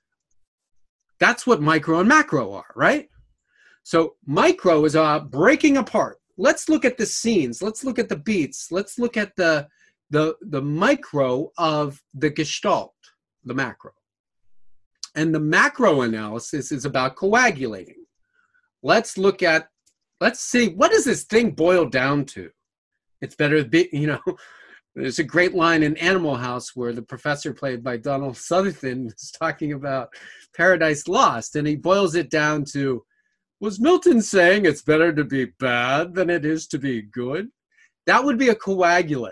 S1: that's what micro and macro are, right? So micro is uh, breaking apart. Let's look at the scenes. Let's look at the beats. Let's look at the, the, the micro of the gestalt, the macro. And the macro analysis is about coagulating. Let's look at, let's see, what does this thing boil down to? It's better to be, you know, there's a great line in Animal House where the professor played by Donald Sutherland is talking about Paradise Lost, and he boils it down to, was Milton saying it's better to be bad than it is to be good? That would be a coagulant.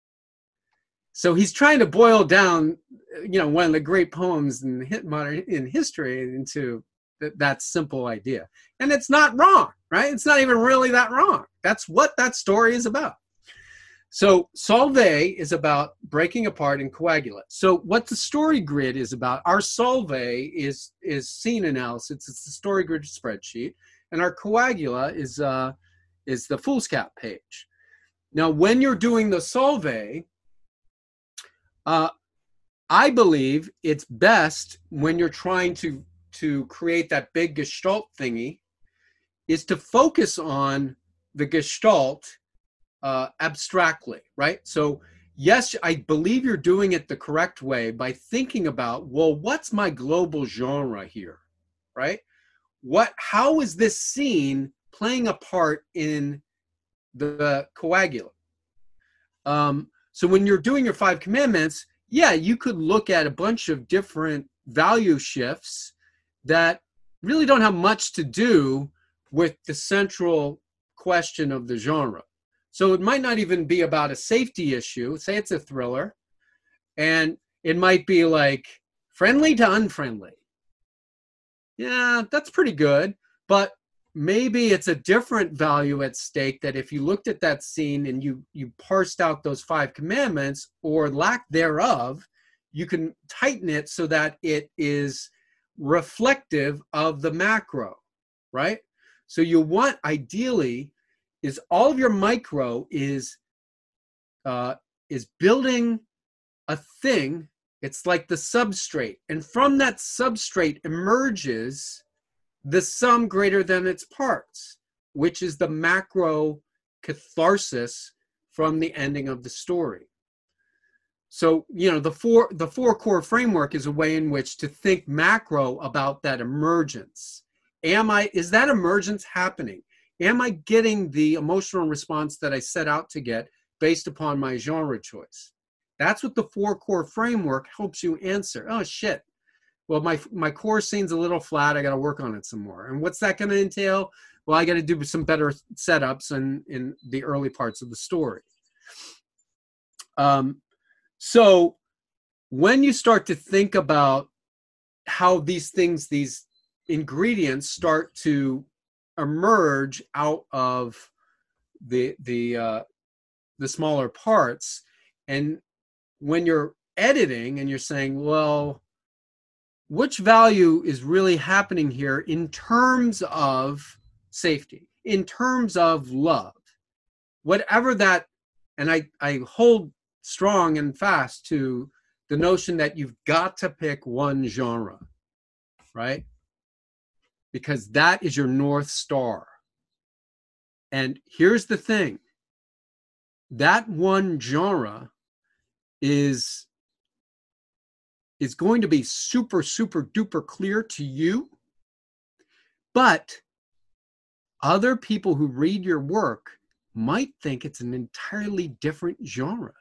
S1: So he's trying to boil down, you know, one of the great poems in modern in history into th that simple idea. And it's not wrong, right? It's not even really that wrong. That's what that story is about. So solve is about breaking apart and coagulate. So what the story grid is about, our solve is, is scene analysis. It's the story grid spreadsheet. And our coagula is, uh, is the foolscap page. Now, when you're doing the solve, uh, I believe it's best when you're trying to, to create that big gestalt thingy is to focus on the gestalt Uh, abstractly, right? So yes, I believe you're doing it the correct way by thinking about, well, what's my global genre here, right? What, how is this scene playing a part in the coagula? Um, so when you're doing your five commandments, yeah, you could look at a bunch of different value shifts that really don't have much to do with the central question of the genre. So it might not even be about a safety issue. Say it's a thriller, and it might be like friendly to unfriendly. Yeah, that's pretty good. But maybe it's a different value at stake that if you looked at that scene and you, you parsed out those five commandments or lack thereof, you can tighten it so that it is reflective of the macro, right? So you want, ideally, is all of your micro is uh, is building a thing. It's like the substrate. And from that substrate emerges the sum greater than its parts, which is the macro catharsis from the ending of the story. So, you know, the four, the four core framework is a way in which to think macro about that emergence. Am I, is that emergence happening? Am I getting the emotional response that I set out to get based upon my genre choice? That's what the four core framework helps you answer. Oh, shit. Well, my, my core scene's a little flat. I got to work on it some more. And what's that going to entail? Well, I got to do some better setups in, in the early parts of the story. Um, so when you start to think about how these things, these ingredients start to emerge out of the, the, uh, the smaller parts, and when you're editing and you're saying, well, which value is really happening here in terms of safety, in terms of love, whatever that, and I, I hold strong and fast to the notion that you've got to pick one genre, right? Because that is your North Star. And here's the thing. That one genre is, is going to be super, super duper clear to you. But other people who read your work might think it's an entirely different genre.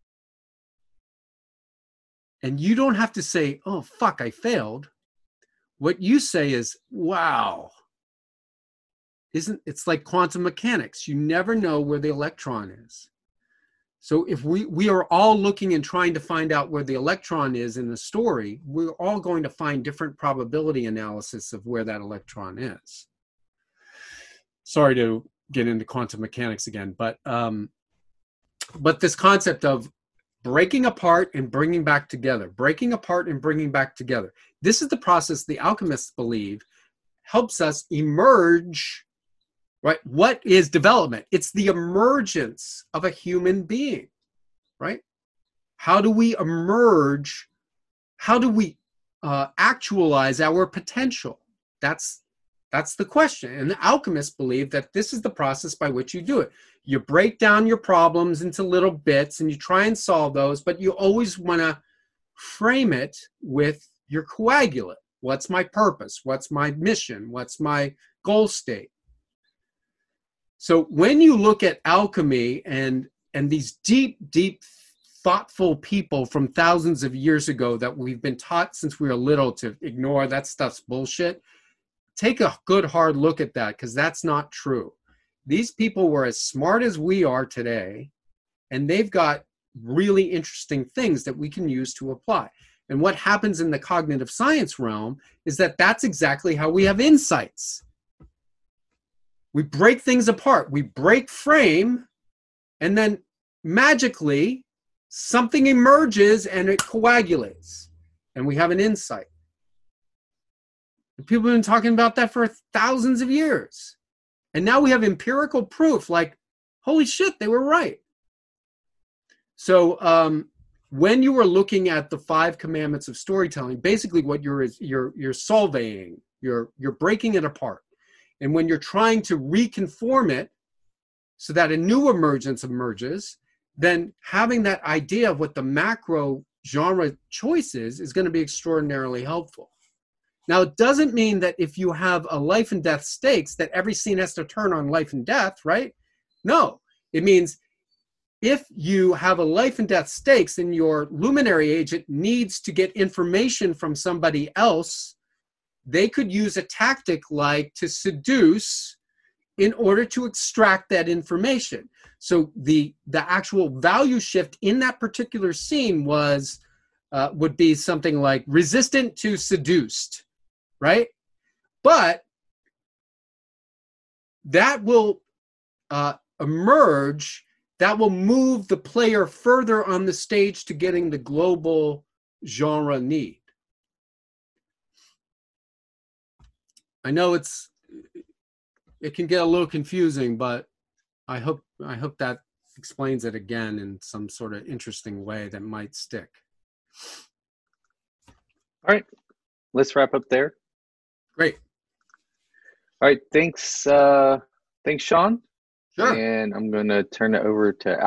S1: And you don't have to say, oh, fuck, I failed. What you say is, wow. Isn't it's like quantum mechanics. You never know where the electron is. So if we, we are all looking and trying to find out where the electron is in the story, we're all going to find different probability analysis of where that electron is. Sorry to get into quantum mechanics again, but um, but this concept of breaking apart and bringing back together, breaking apart and bringing back together. This is the process the alchemists believe helps us emerge. Right? What is development? It's the emergence of a human being, right? How do we emerge? How do we uh, actualize our potential? That's, that's the question. And the alchemists believe that this is the process by which you do it. You break down your problems into little bits and you try and solve those, but you always want to frame it with your coagulate. What's my purpose? What's my mission? What's my goal state? So when you look at alchemy and, and these deep, deep, thoughtful people from thousands of years ago that we've been taught since we were little to ignore, that stuff's bullshit, take a good hard look at that, because that's not true. These people were as smart as we are today, and they've got really interesting things that we can use to apply. And what happens in the cognitive science realm is that that's exactly how we have insights. We break things apart. We break frame, and then magically something emerges and it coagulates, and we have an insight. And people have been talking about that for thousands of years. And now we have empirical proof, like, holy shit, they were right. So um, when you were looking at the five commandments of storytelling, basically what you're is you're you're solving, you're you're breaking it apart. And when you're trying to reconform it so that a new emergence emerges, then having that idea of what the macro genre choice is, is going to be extraordinarily helpful. Now, it doesn't mean that if you have a life and death stakes that every scene has to turn on life and death, right? No, it means if you have a life and death stakes, then your luminary agent needs to get information from somebody else. They could use a tactic like to seduce in order to extract that information. So the, the actual value shift in that particular scene was, uh, would be something like resistant to seduced, right? But that will uh, emerge, that will move the player further on the stage to getting the global genre need. I know it's, it can get a little confusing, but I hope, I hope that explains it again in some sort of interesting way that might stick.
S2: All right, let's wrap up there.
S1: Great.
S2: All right, thanks, uh, thanks, Sean.
S1: Sure.
S2: And I'm going to turn it over to